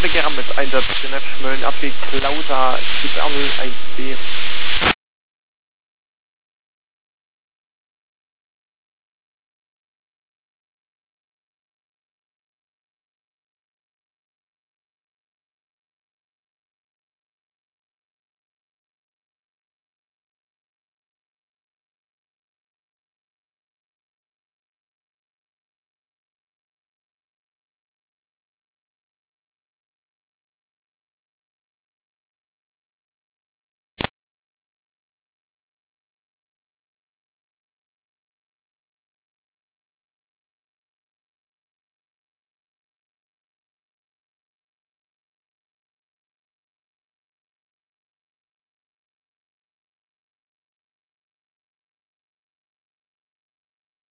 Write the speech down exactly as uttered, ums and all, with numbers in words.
bitte gern mit Einsatz Genf Schmölln Abweg Klauser X R null eins B.